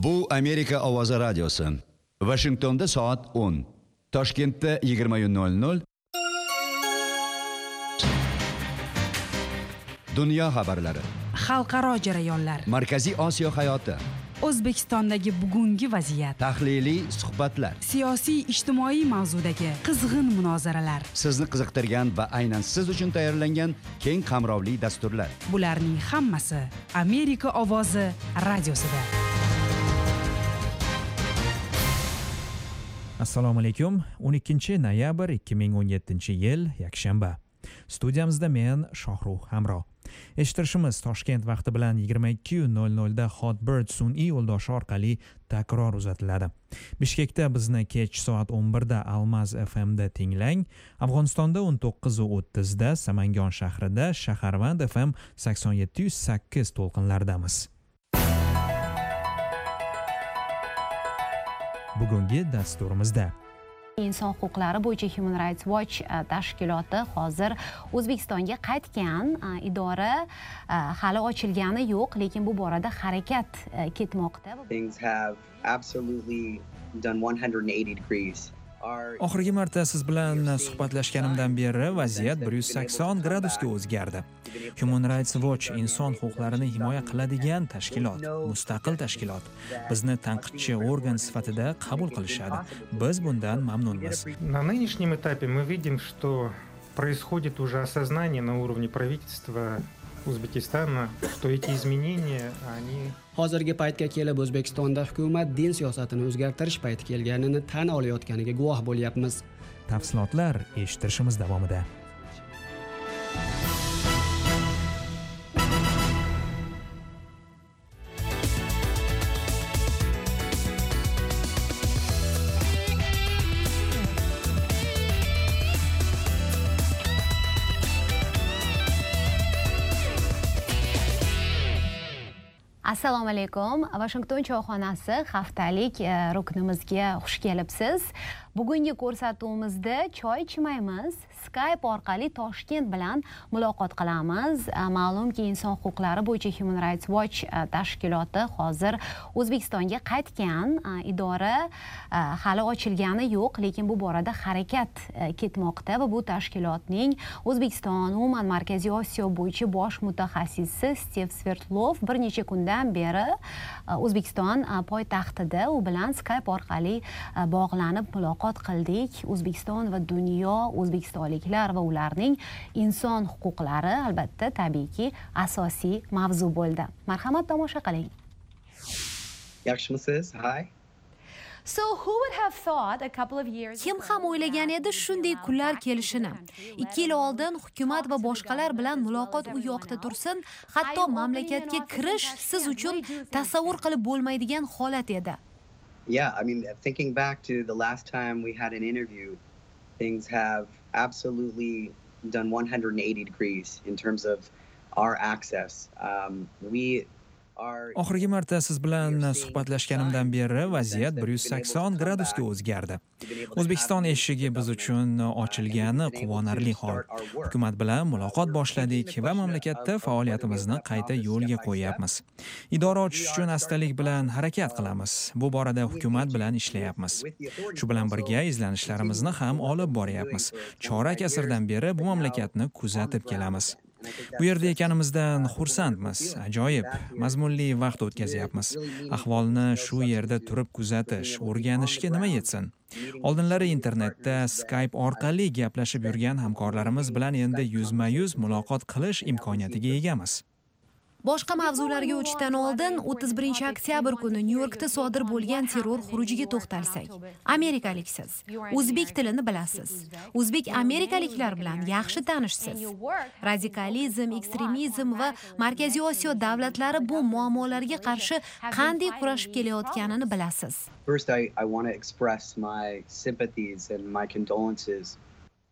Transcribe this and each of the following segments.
Bu Amerika ovozi radiosi. Washingtonda soat 10. Toshkentda 20:00. Dunyo xabarlari. Xalqaro jarayonlar. Markaziy Osiyo hayoti. O'zbekistondagi bugungi vaziyat. Tahliliy suhbatlar. Siyosiy ijtimoiy mavzudagi qizg'in munozaralar. Sizni qiziqtirgan va aynan siz uchun tayyorlangan keng qamrovli dasturlar. Bularning hammasi Amerika ovozi radiosida. Assalomu alaykum. 12 noyabr 2017-yil yakshanba. Studiyamizda men Shohruh Hamro. Eshittirishimiz Toshkent vaqti bilan 22:00 da Hotbird sun'iy yo'ldoshi orqali takror uzatiladi. Bishkekda bizni kech soat 11 da Almaz FM'da tinglang. Afg'onistonda 19:30 da Samangon shahrida Shaharvand FM 87.8 to'lqinlaridamiz. Bugungi dasturimizda Inson huquqlari bo'yicha Human Rights Watch tashkiloti hozir O'zbekistonga qaytgan. Idora hali ochilgani yo'q, lekin bu borada harakat ketmoqda. Things have absolutely done 180 degrees. Oxirgi marta siz bilan suhbatlashganimdan beri vaziyat 180 gradusga o'zgardi. Human Rights Watch inson huquqlarini himoya qiladigan tashkilot, mustaqil tashkilot. Bizni tanqidchi organ sifatida qabul qilishadi. Biz bundan mamnunmiz. На нынешнем этапе мы видим, что происходит уже осознание на уровне правительства O'zbekistona, что эти изменения, они Hozirgi paytga kelib O'zbekistonda hukumat din siyosatini o'zgartirish payti kelganini tan olayotganiga guvoh bo'lyapmiz. Tafsilotlar eshittirishimiz davomida. Assalomu alaykum. Washington choyxonasi haftalik ruknimizga xush kelibsiz. Bugungi ko'rsatuvimizda choy ichmaymiz, Skype orqali Toshkent bilan muloqot qilamiz. Ma'lumki, inson huquqlari bo'yicha Human Rights Watch tashkiloti hozir O'zbekistonga qaytgan. Idora hali ochilgani yo'q, lekin bu borada harakat ketmoqda va bu tashkilotning O'zbekiston, umuman Markaziy Osiyo bo'yicha bosh mutaxassisi Steve Svertlov bir necha kundan beri O'zbekiston poytaxtida u bilan Skype orqali bog'lanib muloqot qildik. O'zbekiston va dunyo, o'zbekistonliklar va ularning inson huquqlari albatta tabiiyki asosiy mavzu bo'ldi. Marhamat, tomosha qiling. Yaxshimisiz? Hi. So who would have thought a couple of years Kim ham o'ylagan edi shunday kunlar kelishini? 2 yil oldin hukumat va boshqalar bilan muloqot u yoqda tursin, hatto mamlakatga kirish siz uchun tasavvur qilib bo'lmaydigan holat edi. Yeah, I mean, thinking back to the last time we had an interview, things have absolutely done 180 degrees in terms of our access. Oxirgi marta siz bilan suhbatlashganimdan beri vaziyat 180 gradusga o'zgardi. O'zbekiston eshigi biz uchun ochilgani quvonarli hol. Hukumat bilan muloqot boshladik va mamlakatda faoliyatimizni qayta yo'lga qo'yapmiz. Idora ochish uchun astalik bilan harakat qilamiz. Bu borada hukumat bilan ishlayapmiz. Shu bilan birga izlanishlarimizni ham olib boryapmiz. Chorak asrdan beri bu mamlakatni kuzatib kelamiz. Bu yerda ekanimizdan xursandmiz. Ajoyib, mazmunli vaqt o'tkazyapmiz. Ahvolni shu yerda turib kuzatish, o'rganishga nima yetsin? Oldinlari internetda Skype orqali gaplashib yurgan hamkorlarimiz bilan endi yuzma-yuz muloqot qilish imkoniyatiga egamiz. Boshqa mavzularga o'tishdan oldin 31-oktyabr kuni Nyu-Yorkda sodir bo'lgan terror xurujiga to'xtalsak. Amerikaliksiz, o'zbek tilini bilasiz. O'zbek amerikaliklar bilan yaxshi tanishsiz. Radikalizm, ekstremizm va Markaziy Osiyo davlatlari bu muammolarga qarshi qanday kurashib kelayotganini bilasiz. First, I want to express my sympathies and my condolences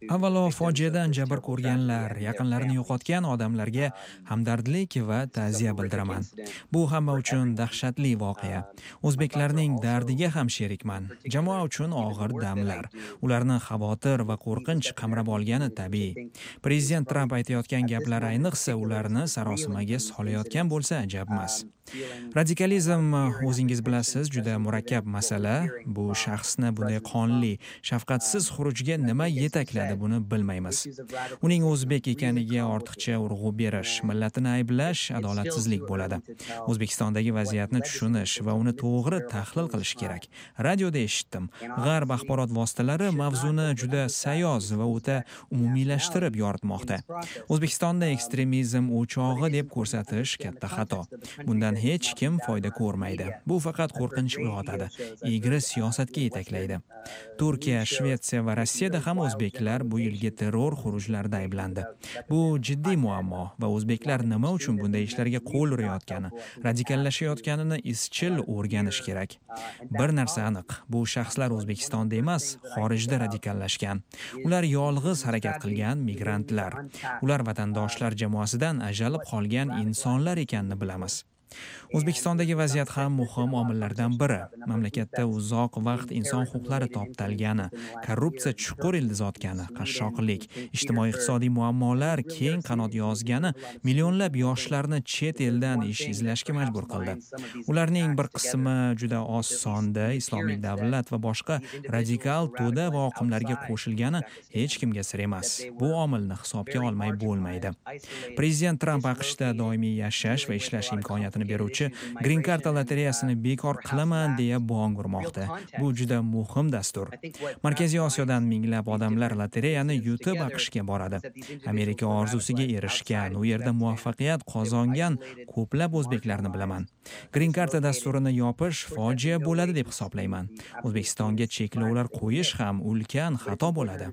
Avvalo, fojiadan jabr ko'rganlar, yaqinlarini yo'qotgan odamlarga hamdardlik va ta'ziya bildiraman. Bu hamma uchun dahshatli voqea. O'zbeklarning dardiga ham sherikman. Jamoa uchun og'ir damlar. Ularni xavotir va qo'rqinch qamrab olgani tabiiy. Prezident Tramp aytayotgan gaplar ayniqsa ularni sarosimaga solayotgan bo'lsa ajab emas. Radikalizm, o'zingiz bilasiz, juda murakkab masala. Bu shaxsni bunday qonli, shafqatsiz xurujga nima yetakladi buni bilmaymiz. Uning o'zbek ekaniga ortiqcha urg'u berish, millatini ayblash adolatsizlik bo'ladi. O'zbekistondagi vaziyatni tushunish va uni to'g'ri tahlil qilish kerak. Radioda eshitdim. G'arb axborot vositalari mavzuni juda sayoz va o'ta umumiylashtirib yoritmoqda. O'zbekistonda ekstremizm o'chog'i deb ko'rsatish katta xato. Bundan hech kim foyda ko'rmaydi. Bu faqat qo'rqinch uyg'otadi, egri siyosatga yetaklaydi. Turkiya, Shvetsiya va Rossiyada ham o'zbeklar bu yilgi terror xurujlarida ayblandi. Bu jiddiy muammo va o'zbeklar nima uchun bunday ishlarga qo'l urayotgani, radikallashayotganini izchil o'rganish kerak. Bir narsa aniq, bu shaxslar O'zbekistonda emas, xorijda radikallashgan. Ular yolg'iz harakat qilgan migrantlar. Ular vatandoshlar jamoasidan ajralib qolgan insonlar ekanini bilamiz. O'zbekistondagi vaziyat ham muhim omillardan biri. Mamlakatda uzoq vaqt inson huquqlari toptalgani, korrupsiya chuqur ildiz otgani, qashshoqlik, ijtimoiy-iqtisodiy muammolar keng qanot yozgani millionlab yoshlarni chet eldan ish izlashga majbur qildi. Ularning bir qismi juda oz sonda Islomiy davlat va boshqa radikal to'da va oqimlarga qo'shilgani hech kimga sir emas. Bu omilni hisobga olmay bo'lmaydi. Prezident Tramp AQShda doimiy yashash va ishlash imkoniyatini beruvchi Green Card lotereyasini bekor qilaman deya bong urmoqda. Bu juda muhim dastur. Markaziy Osiyodan minglab odamlar lotereyani yutib AQShga boradi. Amerika orzusiga erishgan, u yerda muvaffaqiyat qozongan ko'plab o'zbeklarni bilaman. Green Card dasturini yopish fojia bo'ladi deb hisoblayman. O'zbekistonga cheklovlar qo'yish ham ulkan xato bo'ladi.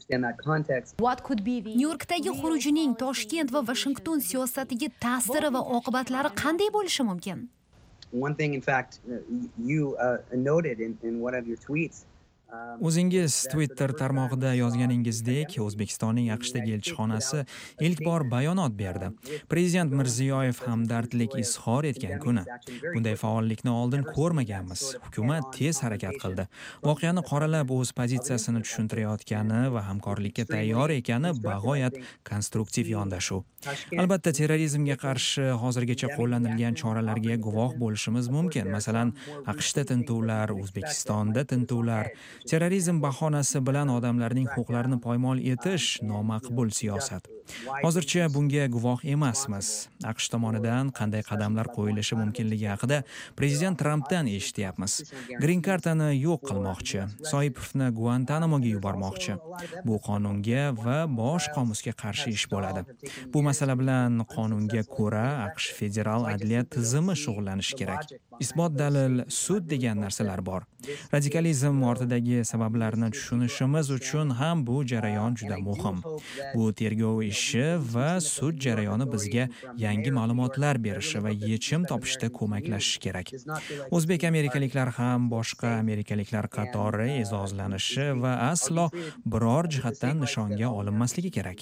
Nyu-Yorkdagi xurujining Toshkent va Washington siyosatiga ta'siri va oqibatlari qanday bo'lishi mumkin? One thing, in fact, you noted in one of your tweets. O'zingiz Twitter tarmog'ida yozganingizdek, O'zbekistonning AQShdagi elchixonasi ilk bor bayonot berdi. Prezident Mirziyoyev hamdardlik izhor etgan kuni. Bunday faollikni oldin ko'rmaganmiz. Hukumat tez harakat qildi. Voqeani qoralab o'z pozitsiyasini tushuntirayotgani va hamkorlikka tayyor ekani bag'oyat konstruktiv yondashuv. Albatta, terrorizmga qarshi hozirgacha qo'llanilgan choralarga guvoh bo'lishimiz mumkin. Masalan, AQShda tintuvlar, O'zbekistonda tintuvlar. Terrorizm bahonasi bilan odamlarning huquqlarini poymol etish nomaqbul siyosat. Hozircha bunga guvoh emasmiz. AQSh tomonidan qanday qadamlar qo'yilishi mumkinligi haqida prezident Trampdan eshityapmiz. Green Card'ni yo'q qilmoqchi, Soipovni Guantanamoga yubormoqchi. Bu qonunga va bosh qomusga qarshi ish bo'ladi. Bu masala bilan qonunga ko'ra AQSh federal adliya tizimi shug'ullanishi kerak. Isbot dalil, sud degan narsalar bor. Radikalizm ortidagi sabablarni tushunishimiz uchun ham bu jarayon juda muhim. Bu tergov ishi va sud jarayoni bizga yangi ma'lumotlar berishi va yechim topishda ko'maklashishi kerak. O'zbek amerikaliklar ham boshqa amerikaliklar qatori e'zozlanishi va aslo biror jihatdan nishonga olinmasligi kerak.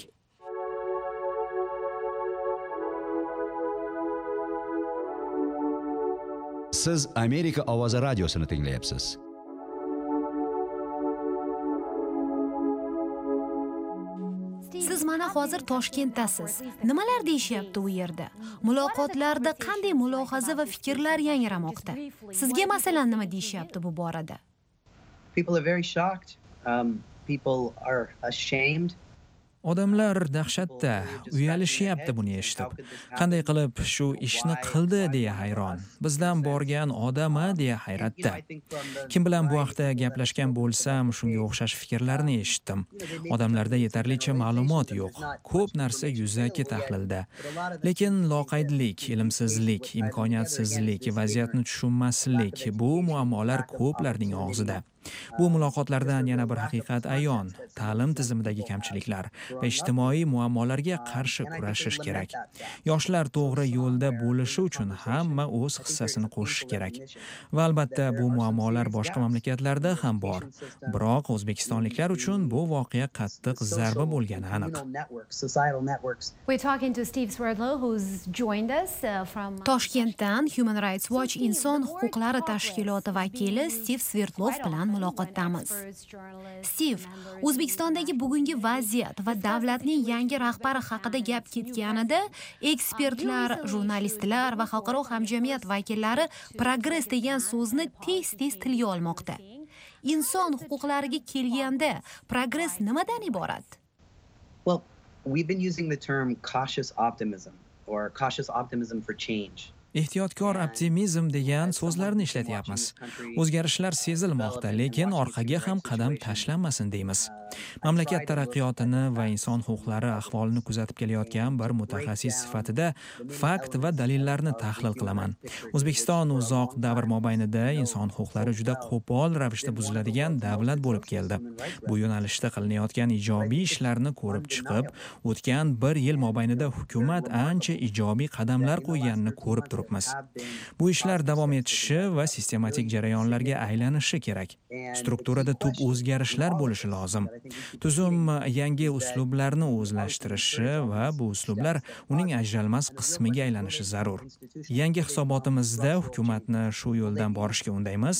Siz Amerika ovozi radiosini tinglayapsiz. Siz mana hozir Toshkentdasiz. Nimalar deyishyapti u yerda? Muloqotlarda qanday mulohaza va fikrlar yangramoqda? Sizga masalan nima deyishyapti bu borada? People are very shocked. People are ashamed. Odamlar dahshatda, uyalishyapti buni eshitib. Qanday qilib shu ishni qildi deya hayron. Bizdan borgan odami deya hayratda. Kim bilan bu haqda gaplashgan bo'lsam, shunga o'xshash fikrlarni eshitdim. Odamlarda yetarlicha ma'lumot yo'q. Ko'p narsa yuzaki tahlilda. Lekin loqaydlik, ilmsizlik, imkoniyatsizlik, vaziyatni tushunmaslik bu muammolar ko'plarning og'zida. Bu muloqotlardan yana bir haqiqat ayon: ta'lim tizimidagi kamchiliklar va ijtimoiy muammolarga qarshi kurashish kerak. Yoshlar to'g'ri yo'lda bo'lishi uchun hamma o'z hissasini qo'shishi kerak. Va albatta bu muammolar boshqa mamlakatlarda ham bor. Biroq o'zbekistonliklar uchun bu voqea qattiq zarba bo'lgani aniq. We're talking to Steve Swerdlow, who's joined us from Toshkentdan Human Rights Watch inson huquqlari tashkiloti vakili Steve Swerdlow bilan muloqotdamiz. Steve, O'zbekistondagi bugungi vaziyat va davlatning yangi rahbari haqida gap ketganida, ekspertlar, jurnalistlar va xalqaro hamjamiyat vakillari progress degan so'zni tez-tez tilga olmoqda. Inson huquqlariga kelganda, progress nimadan iborat? Well, we've been using the term cautious optimism or cautious optimism for change. Ehtiyotkor optimizm degan so'zlarni ishlatyapmiz. O'zgarishlar sezilmoqda, lekin orqaga ham qadam tashlanmasin deymiz. Mamlakat taraqqiyotini va inson huquqlari ahvolini kuzatib kelayotgan bir mutaxassis sifatida fakt va dalillarni tahlil qilaman. O'zbekiston uzoq davr mobaynida inson huquqlari juda qo'pol ravishda buziladigan davlat bo'lib keldi. Bu yo'nalishda qilinayotgan ijobiy ishlarni ko'rib chiqib, o'tgan bir yil mobaynida hukumat ancha ijobiy qadamlar qo'yganini ko'rib turibmiz. Bu ishlar davom etishi va sistematik jarayonlarga aylanishi kerak. Strukturada tub o'zgarishlar bo'lishi lozim. Tuzum yangi uslublarni o'zlashtirishi va bu uslublar uning ajralmas qismiga aylanishi zarur. Yangi hisobotimizda hukumatni shu yo'ldan borishga undaymiz.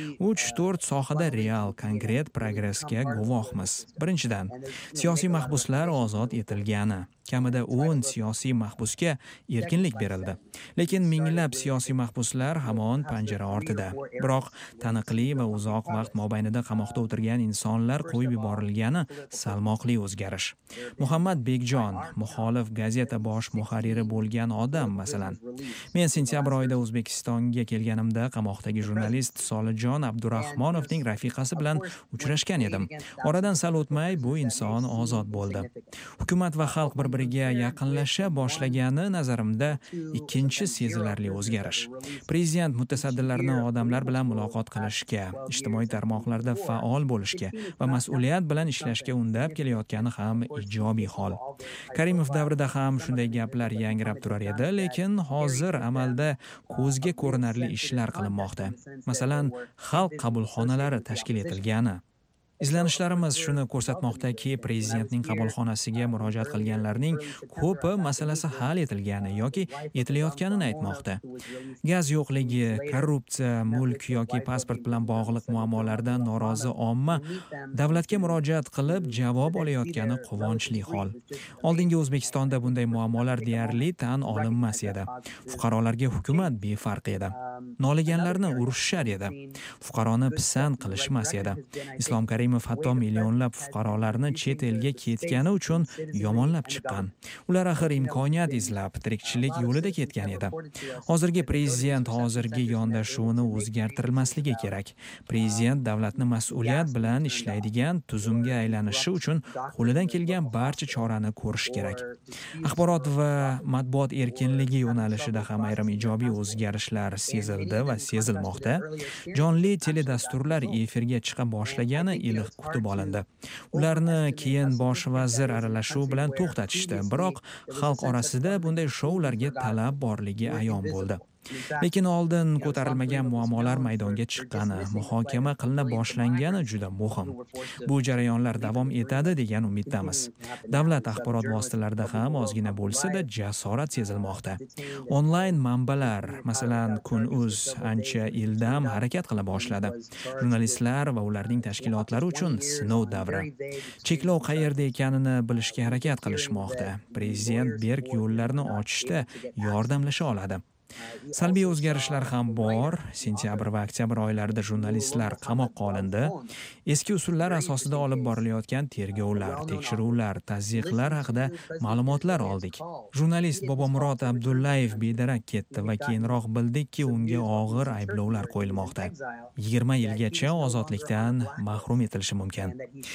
3-4 sohada real, konkret progressga guvohmiz. Birinchidan, siyosiy mahbuslar ozod etilgani. Kamida 10 siyosiy mahbusga erkinlik berildi. Lekin minglab siyosiy mahbuslar hamon panjara ortida. Biroq taniqli va uzoq vaqt mobaynida qamoqda o'tirgan insonlar qo'yib yuborilgani salmoqli o'zgarish. Muhammad Bekjon, muxolif gazeta bosh muharriri bo'lgan odam, masalan. Men sentyabr oyida O'zbekistonga kelganimda qamoqdagi jurnalist Solijon Abdurahmonovning rafiqasi bilan uchrashgan edim. Oradan sal o'tmay bu inson ozod bo'ldi. Hukumat va xalq bir-biriga yaqinlasha boshlagani nazarimda ikkinchi sezilarli o'zgarish. Prezident mutasaddilarni odamlar bilan muloqot qilishga, ijtimoiy tarmoqlarda faol bo'lishga va mas'uliyat bilan ishlashga undab kelayotgani ham ijobiy hol. Karimov davrida ham shunday gaplar yangrab turar edi, lekin hozir amalda ko'zga ko'rinarli ishlar qilinmoqda. Masalan, xalq qabulxonalari tashkil etilgani. Izlanishlarimiz shuni ko'rsatmoqdaki, prezidentning qabulxonasiga murojaat qilganlarning ko'pi masalasi hal etilgani yoki etilayotganini aytmoqda. Gaz yo'qligi, korrupsiya, mulk yoki pasport bilan bog'liq muammolardan norozi omma davlatga murojaat qilib javob olayotgani quvonchli hol. Oldingi O'zbekistonda bunday muammolar deyarli tan olinmas edi. Fuqarolarga hukumat befarq edi. Noliganlarni urishar edi. Fuqaroni pisand qilishmas edi. Islom Karimov hatto millionlab fuqarolarni chet elga ketgani uchun yomonlab chiqqan. Ular axir imkoniyat izlab, tirikchilik yo'lida ketgan edi. Hozirgi prezident hozirgi yondashuvini o'zgartirilmasligi kerak. Prezident davlatni mas'uliyat bilan ishlaydigan tuzumga aylanishi uchun qo'lidan kelgan barcha chorani ko'rish kerak. Axborot va matbuot erkinligi yo'nalishida ham ayrim ijobiy o'zgarishlar sezildi va sezilmoqda. Jonli teledasturlar efirga chiqa boshlagani iliq kutib olindi. Ularni keyin bosh vazir aralashuv bilan to'xtatishdi, biroq xalq orasida bunday shoularga talab borligi ayon bo'ldi. Lekin oldin ko'tarilmagan muammolar maydonga chiqqani, muhokama qilina boshlangani juda muhim. Bu jarayonlar davom etadi degan umiddamiz. Davlat axborot vositalarida ham ozgina bo'lsa-da jasorat sezilmoqda. Onlayn manbalar, masalan, Kun.uz ancha ildam harakat qila boshladi. Jurnalistlar va ularning tashkilotlari uchun sinov davri. Cheklov qayerda ekanini bilishga harakat qilishmoqda. Prezident berk yo'llarni ochishda yordamlasha oladi. Salbiy o'zgarishlar ham bor. Sentyabr va oktyabr oylarida jurnalistlar qamoqqa olindi. Eski usullar asosida olib borilayotgan tergovlar, tekshiruvlar, tazyiqlar haqida ma'lumotlar oldik. Jurnalist Bobomurod Abdullayev bedarak ketdi va keyinroq bildikki, unga og'ir ayblovlar qo'yilmoqda. 20 yilgacha ozodlikdan mahrum etilishi mumkin.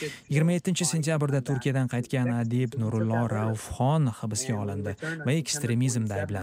27-sentyabrda Turkiyadan qaytgan adib Nurullo Raufxon hibsga olindi va ekstremizmda ayblandi.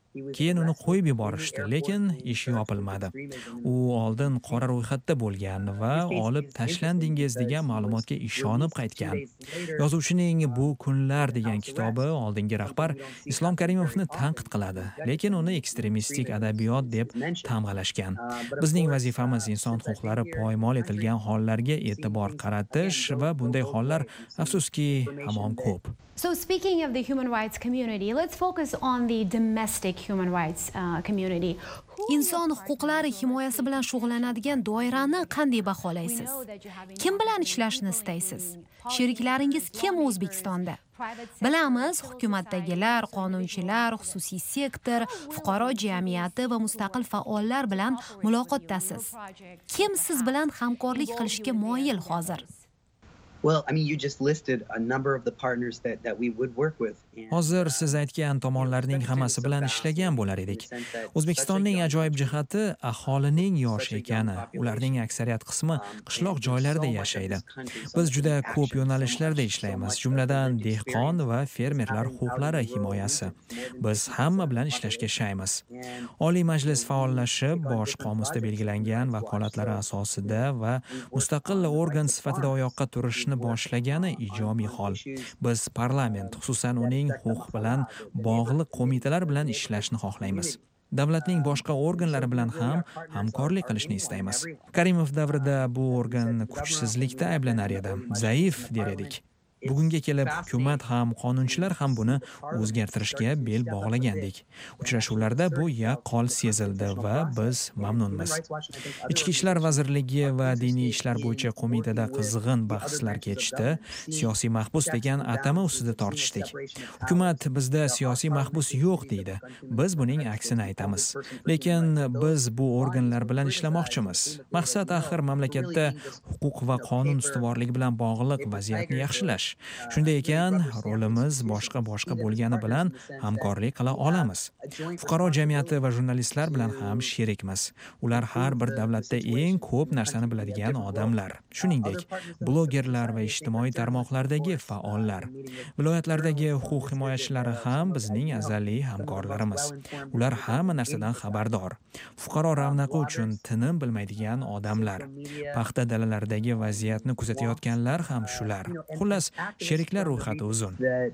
Keyin uni qo'yib yuborishdi, lekin ish yopilmadi. U oldin qora ro'yxatda bo'lgan va olib tashlandingiz degan ma'lumotga ishonib qaytgan. Yozuvchining Bu kunlar degan kitobi oldingi rahbar Islom Karimovni tanqid qiladi, lekin uni ekstremistik adabiyot deb tamg'alashgan. Bizning vazifamiz inson huquqlari poymol etilgan hollarga e'tibor qaratish va bunday hollar afsuski hamon ko'p. So speaking of the human rights community, let's focus on the domestic human rights community. Inson huquqlari himoyasi bilan shug'ullanadigan doirani qanday baholaysiz? Kim bilan ishlashni istaysiz? Sheriklaringiz kim O'zbekistonda? Bilamiz, hukumatdagilar, qonunchilar, xususiy sektor, fuqaro jamiyati va mustaqil faollar bilan muloqotdasiz. Kim siz bilan hamkorlik qilishga moyil hozir? Well, I mean, you just listed a number of the partners that we would work with. Hozir siz aytgan tomonlarning hammasi bilan ishlagan bo'lar edik. O'zbekistonning ajoyib jihati aholining yosh ekani. Ularning aksariyat qismi qishloq joylarda yashaydi. Biz juda ko'p yo'nalishlarda ishlaymiz, jumladan dehqon va fermerlar huquqlari himoyasi. Biz hamma bilan ishlashga shaymiz. Oliy Majlis faollashib, bosh qomusda belgilangan vakolatlari asosida va mustaqil organ sifatida oyoqqa turishni boshlagani ijobiy hol. Biz parlament, xususan uning huquq bilan bog'liq qo'mitalar bilan ishlashni xohlaymiz. Davlatning boshqa organlari bilan ham hamkorlik qilishni istaymiz. Karimov davrida bu organ kuchsizlikda ayblanar edi, zaif der edik. Bugunga kelib hukumat ham, qonunchilar ham buni o'zgartirishga bel bog'lagandik. Uchrashuvlarda bu yaqqol sezildi va biz mamnunmiz. Ichki ishlar vazirligi va diniy ishlar bo'yicha qo'mitada qizg'in bahslar kechdi. Siyosiy mahbus degan atama ustida tortishdik. Hukumat bizda siyosiy mahbus yo'q deydi. Biz buning aksini aytamiz. Lekin biz bu organlar bilan ishlamoqchimiz. Maqsad axir mamlakatda huquq va qonun ustuvorligi bilan bog'liq vaziyatni yaxshilash. Shunday ekan, rolimiz boshqa bo'lgani bilan hamkorlik qila olamiz. Fuqaro jamiyati va jurnalistlar bilan ham sherikmiz. Ular har bir davlatda eng ko'p narsani biladigan odamlar. Shuningdek, blogerlar va ijtimoiy tarmoqlardagi faollar. Viloyatlardagi huquq himoyachilari ham bizning azaliy hamkorlarimiz. Ular hamma narsadan xabardor. Fuqaro ravnaqi uchun tinim bilmaydigan odamlar. Paxta dalalaridagi vaziyatni kuzatayotganlar ham shular. Xullas, sheriklar ro'yxati uzun.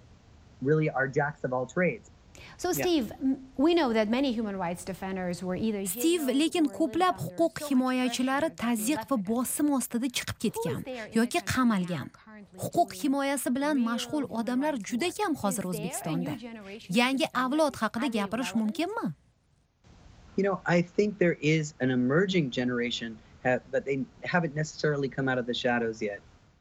So Steve, we know that many human rights defenders were either Steve, lekin ko'plab huquq himoyachilari tazyiq va bosim ostida chiqib ketgan yoki qamalgan. Huquq himoyasi bilan mashg'ul odamlar juda kam hozir O'zbekistonda. Yangi avlod haqida gapirish mumkinmi? You know, I think there is an emerging generation, but they haven't necessarily come out of the shadows yet.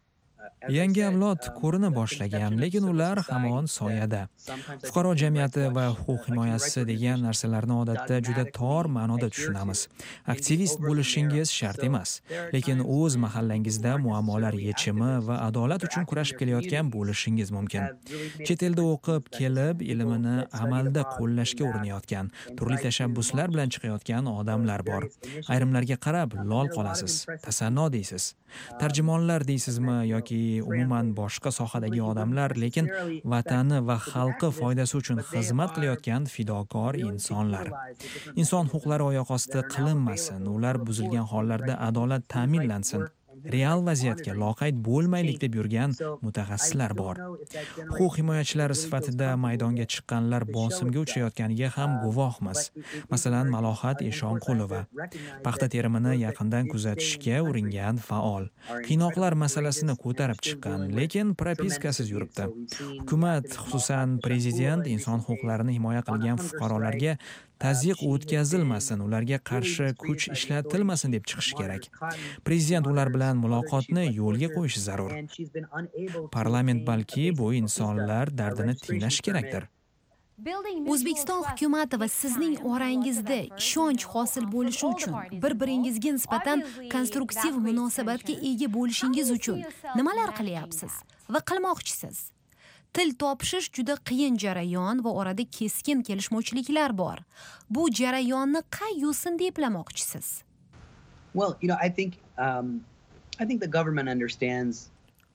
Yangi avlod ko'rina boshlagan, lekin ular hamon soyada. Fuqaro jamiyati va huquq himoyasi degan narsalarni odatda juda tor ma'noda tushunamiz. Aktivist bo'lishingiz shart emas, lekin o'z mahallangizda muammolar yechimi va adolat uchun kurashib kelayotgan bo'lishingiz mumkin. Chet elda o'qib kelib, ilmini amalda qo'llashga urinayotgan, turli tashabbuslar bilan chiqayotgan odamlar bor. Ayrimlarga qarab lol qolasiz, tasanno deysiz. Tarjimonlar deysizmi yoki umuman boshqa sohadagi odamlar, lekin vatani va xalqi foydasi uchun xizmat qilayotgan fidokor insonlar. Inson huquqlari oyoq osti qilinmasin, ular buzilgan hollarda adolat ta'minlansin. Real vaziyatga loqayd bo'lmaylik deb yurgan mutaxassislar bor. Huquq himoyachilari sifatida maydonga chiqqanlar bosimga uchrayotganiga ham guvohmiz. Masalan, Malohat Eshonqulova, paxta terimini yaqindan kuzatishga uringan faol. Qiynoqlar masalasini ko'tarib chiqqan, lekin propiskasiz yuribdi. Hukumat, xususan prezident inson huquqlarini himoya qilgan fuqarolarga tazyiq o'tkazilmasin, ularga qarshi kuch ishlatilmasin deb chiqish kerak. Prezident ular bilan muloqotni yo'lga qo'yishi zarur. Parlament balki bu insonlar dardini tinglashi kerakdir. O'zbekiston hukumati va sizning orangizda ishonch hosil bo'lishi uchun, bir-biringizga nisbatan konstruktiv munosabatga ega bo'lishingiz uchun nimalar qilyapsiz va qilmoqchisiz? Til topishish juda qiyin jarayon va orada keskin kelishmovchiliklar bor. Bu jarayonni qay yo'sinda eplamoqchisiz? Well, you know, I think the government understands.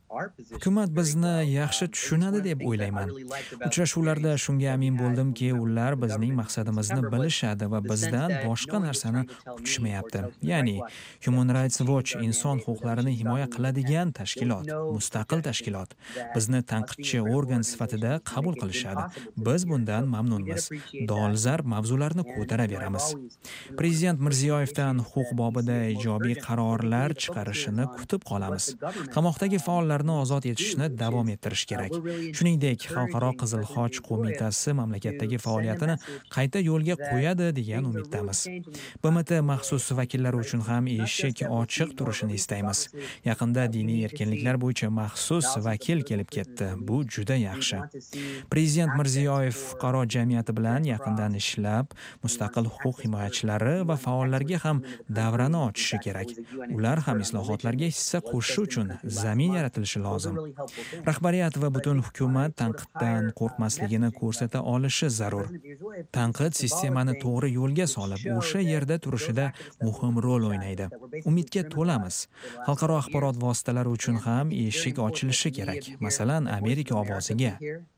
Hukumat bizni yaxshi tushunadi deb o'ylayman. Uchrashuvlarda shunga amin bo'ldimki, ular bizning maqsadimizni bilishadi va bizdan boshqa narsani kutishmayapti. Ya'ni Human Rights Watch inson huquqlarini himoya qiladigan tashkilot, mustaqil tashkilot. Bizni tanqidchi organ sifatida qabul qilishadi. Biz bundan mamnunmiz. Dolzarb mavzularni ko'taraveramiz. Prezident Mirziyoyevdan huquq bobida ijobiy qarorlar chiqarishini kutib qolamiz. Qamoqdagi faollarni ozod etishni davom ettirish kerak. Shuningdek, Xalqaro Qizil Xoch qo'mitasi mamlakatdagi faoliyatini qayta yo'lga qo'yadi degan umiddamiz. BMT maxsus vakillari uchun ham eshik ochiq turishini istaymiz. Yaqinda diniy erkinliklar bo'yicha maxsus vakil kelib ketdi. Bu juda yaxshi. Prezident Mirziyoyev fuqaro jamiyati bilan yaqindan ishlab, mustaqil huquq himoyachilari va faollarga ham davrani ochishi kerak. Ular ham islohotlarga hissa qo'shishi uchun zamin yaratilishi lozim. Rahbariyat va butun hukumat tanqiddan qo'rqmasligini ko'rsata olishi zarur. Tanqid sistemani to'g'ri yo'lga solib, o'sha yerda turishida muhim rol o'ynaydi. Umidga to'lamiz. Xalqaro axborot vositalari uchun ham eshik ochilishi kerak. Masalan, Amerika ovoziga.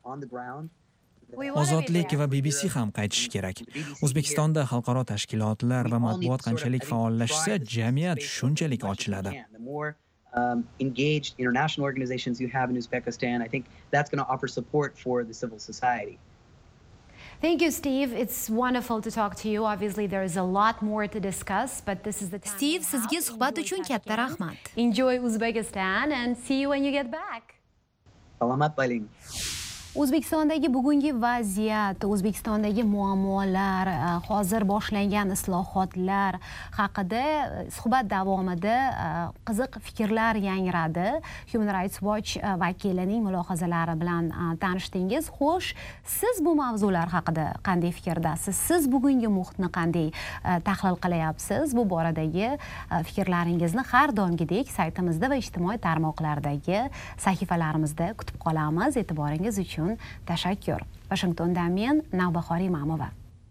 Ozodlik va BBC ham qaytishi kerak. O'zbekistonda xalqaro tashkilotlar va matbuot qanchalik faollashsa, jamiyat shunchalik ochiladi. Engaged international organizations you have in Uzbekistan, I think that's going to offer support for the civil society. Thank you, Steve. It's wonderful to talk to you. Obviously, there is a lot more to discuss, but this is the time. Steve, sizga suhbat uchun katta rahmat. Enjoy Uzbekistan and see you when you get back. Salomat bo'ling. O'zbekistondagi bugungi vaziyat, O'zbekistondagi muammolar, hozir boshlangan islohotlar haqida suhbat davomida qiziq fikrlar yangradi. Human Rights Watch vakilining mulohazalari bilan tanishdingiz. Xo'sh, siz bu mavzular haqida qanday fikrdasiz? Siz bugungi muhitni qanday tahlil qilyapsiz? Bu boradagi fikrlaringizni har doimgidek saytimizda va ijtimoiy tarmoqlardagi sahifalarimizda kutib qolamiz. E'tiboringiz uchun tashakkur. Washingtondan men Navbahor Imamova.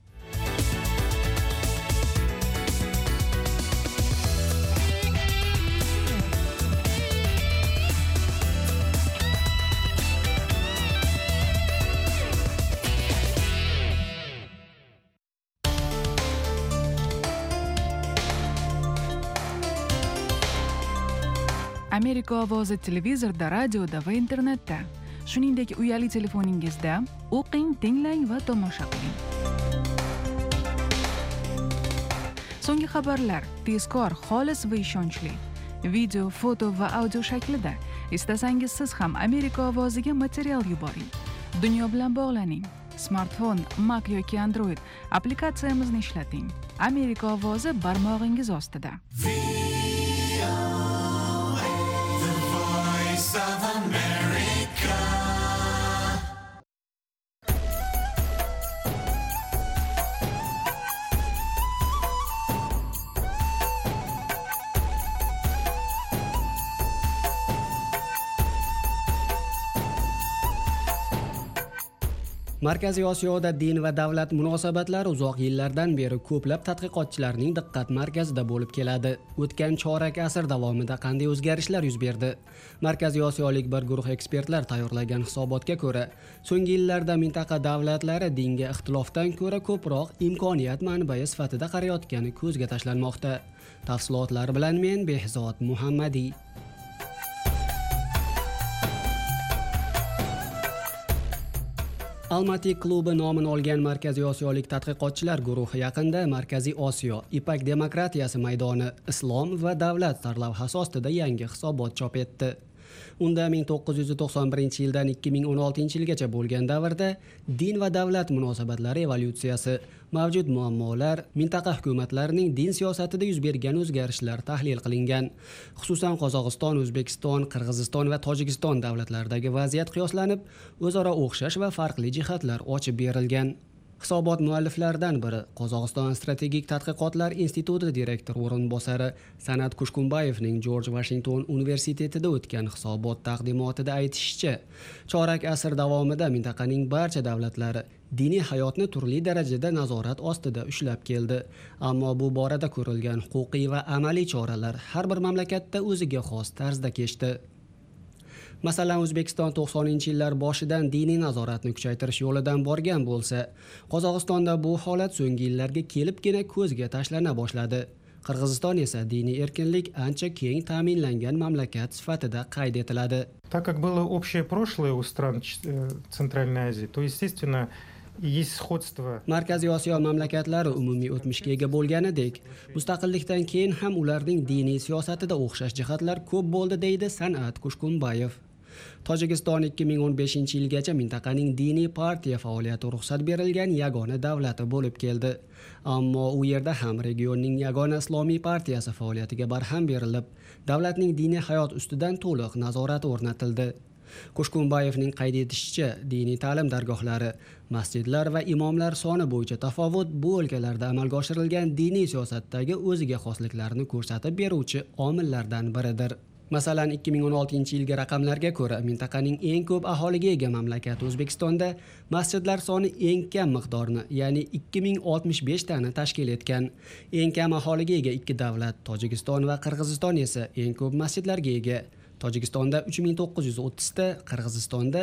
Amerika ovozi televizorda, radioda va internetda. Shuningdek, uyali telefoningizda o'qing, tinglang va tomosha qiling. So'nggi xabarlar tezkor, xolis va ishonchli. Video, foto va audio shaklida. Istasangiz siz ham Amerika ovoziga material yuboring. Dunyo bilan bog'laning. Smartfon, Mac yoki Android applikatsiyamizni ishlating. Amerika ovozi barmog'ingiz ostida. Markaziy Osiyoda din va davlat munosabatlari uzoq yillardan beri ko'plab tadqiqotchilarning diqqat markazida bo'lib keladi. O'tgan chorak asr davomida qanday o'zgarishlar yuz berdi? Markaziy Osiyolik bir guruh ekspertlar tayyorlagan hisobotga ko'ra, so'nggi yillarda mintaqa davlatlari dinga ixtilofdan ko'ra ko'proq imkoniyat manbai sifatida qarayotgani ko'zga tashlanmoqda. Tafsilotlar bilan men Behzod Muhammadiy. Almaty klubi nomini olgan Markaziy Osiyolik tadqiqotchilar guruhi yaqinda Markaziy Osiyo, Ipak demokratiyasi maydoni, islom va davlat sarlavhasi ostida yangi hisobot chop etdi. Unda 1991-yildan 2016-yilgacha bo'lgan davrda din va davlat munosabatlari evolyutsiyasi, mavjud muammolar, mintaqa hukumatlarining din siyosatida yuz bergan o'zgarishlar tahlil qilingan. Xususan Qozog'iston, O'zbekiston, Qirg'iziston va Tojikiston davlatlaridagi vaziyat qiyoslanib, o'zaro o'xshash va farqli jihatlar ochib berilgan. Hisobot mualliflaridan biri Qozog'iston strategik tadqiqotlar instituti direktor o'rinbosari San'at Kushkunbayevning George Washington universitetida o'tgan hisobot taqdimotida aytishicha, chorak asr davomida mintaqaning barcha davlatlari diniy hayotni turli darajada nazorat ostida ushlab keldi. Ammo bu borada ko'rilgan huquqiy va amaliy choralar har bir mamlakatda o'ziga xos tarzda kechdi. Masalan, O'zbekiston 90-yillar boshidan diniy nazoratni kuchaytirish yo'lidan borgan bo'lsa, Qozog'istonda bu holat so'nggi yillarga kelibgina ko'zga tashlana boshladi. Qirg'iziston esa diniy erkinlik ancha keng ta'minlangan mamlakat sifatida qayd etiladi. Так как было общее прошлое у стран Центральной Азии, то, естественно, есть сходство. Markaziy Osiyo mamlakatlari umumiy o'tmishga ega bo'lganidek, mustaqillikdan keyin ham ularning diniy siyosatida o'xshash jihatlar ko'p bo'ldi, deydi San'at Kushkunbayev. Tojikiston 2015-yilgacha mintaqaning diniy partiya faoliyati ruxsat berilgan yagona davlati bo'lib keldi. Ammo u yerda ham regionning yagona islomiy partiyasi faoliyatiga barham berilib, davlatning diniy hayot ustidan to'liq nazorati o'rnatildi. Kushkunbayevning qayd etishicha, diniy ta'lim dargohlari, masjidlar va imomlar soni bo'yicha tafovut bu o'lkalarda amalga oshirilgan diniy siyosatdagi o'ziga xosliklarni ko'rsatib beruvchi omillardan biridir. Masalan, 2016-yilgi raqamlarga ko'ra, mintaqaning eng ko'p aholiga ega mamlakati O'zbekistonda masjidlar soni eng kam miqdorni, ya'ni 2065 tani tashkil etgan. Eng kam aholiga ega ikki davlat, Tojikiston va Qirg'iziston esa eng ko'p masjidlarga ega. Tojikistonda 3930 ta, Qirg'izistonda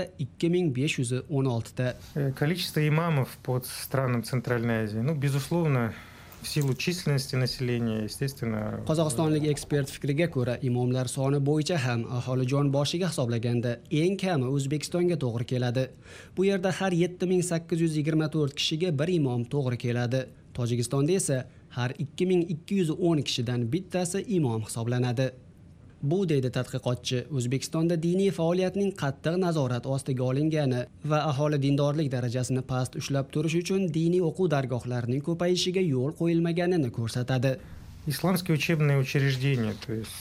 2516 ta. Количество имамов по странам Центральной Азии, безусловно, в силу численности населения, естественно. Qozog'istonlik ekspert fikriga ko'ra, imomlar soni bo'yicha ham aholi jon boshiga hisoblaganda eng kami O'zbekistonga to'g'ri keladi. Bu yerda har 7824 kishiga bir imom to'g'ri keladi. Tojikistonda esa har 2210 kishidan bittasi imom hisoblanadi. Bu, deydi tadqiqotchi, O'zbekistonda diniy faoliyatning qattiq nazorat ostiga olingani va aholi dindorlik darajasini past ushlab turish uchun diniy o'quv dargohlarining ko'payishiga yo'l qo'yilmaganini ko'rsatadi. Исламские учебные учреждения, то есть,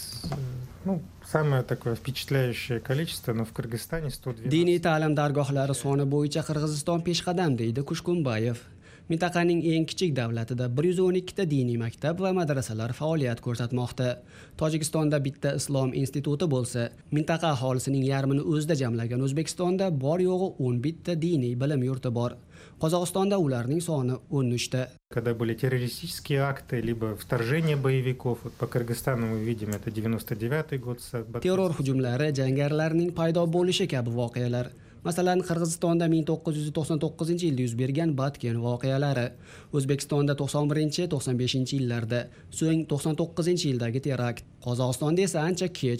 самое такое впечатляющее количество, но в Кыргызстане 112. Diniy ta'lim dargohlari soni bo'yicha Qirg'iziston peshqadam, deydi Kushkunbayev. Mintaqaning eng kichik davlatida 112 ta diniy maktab va madrasalar faoliyat ko'rsatmoqda. Tojikistonda bitta islom instituti bo'lsa, mintaqa aholisining yarmini o'zida jamlagan O'zbekistonda bor yo'g'i 11 ta diniy bilim yurti bor. Qozog'istonda ularning soni 13 ta. Когда были террористические акты, либо вторжение боевиков, вот по Кыргызстану мы видим, это 99-й год. Terror hujumlari, jangarilarning paydo bo'lishi kabi voqealar. Masalan, Qirg'izistonda 1999-yilda yuz bergan Batken voqealari, O'zbekistonda 91-95-yillarda, so'ng 99-yildagi terakt, Qozog'istonda esa ancha kech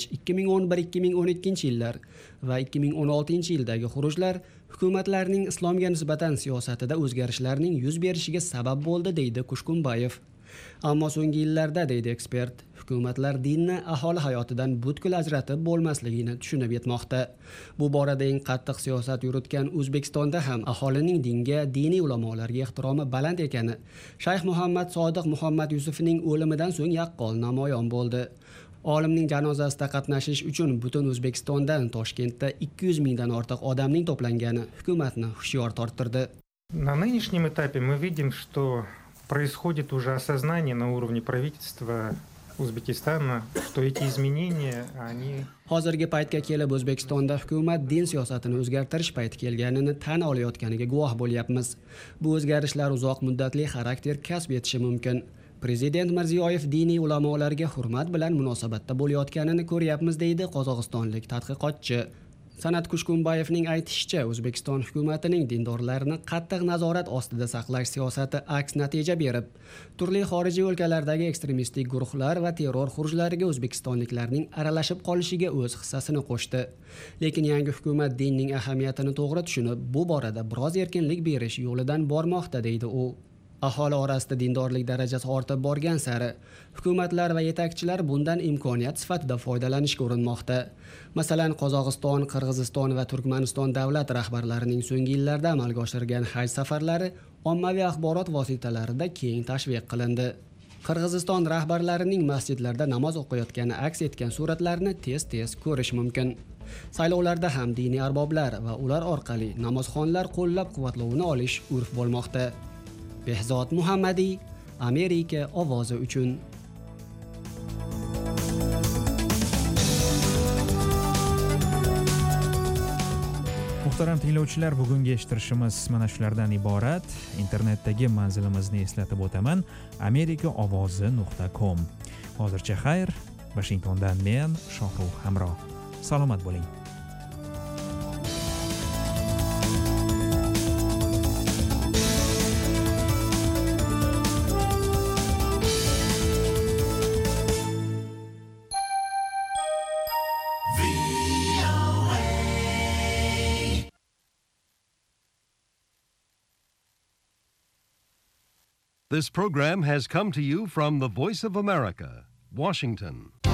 2011-2012-yillar va 2016-yildagi xurujlar hukumatlarning islomga nisbatan siyosatida o'zgarishlarning yuz berishiga sabab bo'ldi, deydi Kushkunbayev. Ammo so'nggi yillarda, deydi ekspert, hukumatlar dinni aholi hayotidan butkul ajratib bo'lmasligini tushunib yetmoqda. Bu borada eng qattiq siyosat yuritgan O'zbekistonda ham aholining dinga, diniy ulamolarga ehtiromi baland ekani Shayx Muhammad Sodiq Muhammad Yusufning o'limidan so'ng yaqqol namoyon bo'ldi. Olimning janozasida qatnashish uchun butun O'zbekistondan Toshkentda 200 mingdan ortiq odamning to'plangani hukumatni hushyor torttirdi. На нынешнем этапе мы видим, что происходит уже осознание на уровне правительства Узбекистана, что эти изменения, они... Hozirgi paytga kelib O'zbekistonda hukumat din siyosatini o'zgartirish payti kelganini tan olayotganiga guvoh bo'lyapmiz. Bu o'zgarishlar uzoq muddatli xarakter kasb etishi mumkin. Prezident Mirziyoyev diniy ulamolarga hurmat bilan munosabatda bo'layotganini ko'ryapmiz, deydi qozog'istonlik tadqiqotchi. San'at Kushkunbayevning aytishicha, O'zbekiston hukumatining dindorlarni qattiq nazorat ostida saqlash siyosati aks natija berib, turli xorijiy o'lkalardagi ekstremistik guruhlar va terror xurujlariga o'zbekistonliklarning aralashib qolishiga o'z hissasini qo'shdi. Lekin yangi hukumat dinning ahamiyatini to'g'ri tushunib, bu borada biroz erkinlik berish yo'lidan bormoqda, deydi u. Aholi orasida dindorlik darajasi ortib borgan sari hukumatlar va yetakchilar bundan imkoniyat sifatida foydalanishga urinmoqda. Masalan, Qozog'iston, Qirg'iziston va Turkmaniston davlat rahbarlarining so'nggi yillarda amalga oshirgan haj safarlari ommaviy axborot vositalarida keng tashviq qilindi. Qirg'iziston rahbarlarining masjidlarda namoz o'qiyotgani aks etgan suratlarni tez-tez ko'rish mumkin. Saylovlarda ham diniy arboblar va ular orqali namozxonlar qo'llab-quvvatlovini olish urf bo'lmoqda. Behzod Muhammadiy, Amerika ovozi uchun. Muhtaram tinglovchilar, bugungi eshittirishimiz mana shulardan iborat. Internetdagi manzilimizni eslatib o'taman: amerikaovozi.com. Hozircha xayr, Washingtondan men Shohrux Hamroh. Salomat bo'ling. This program has come to you from the Voice of America, Washington.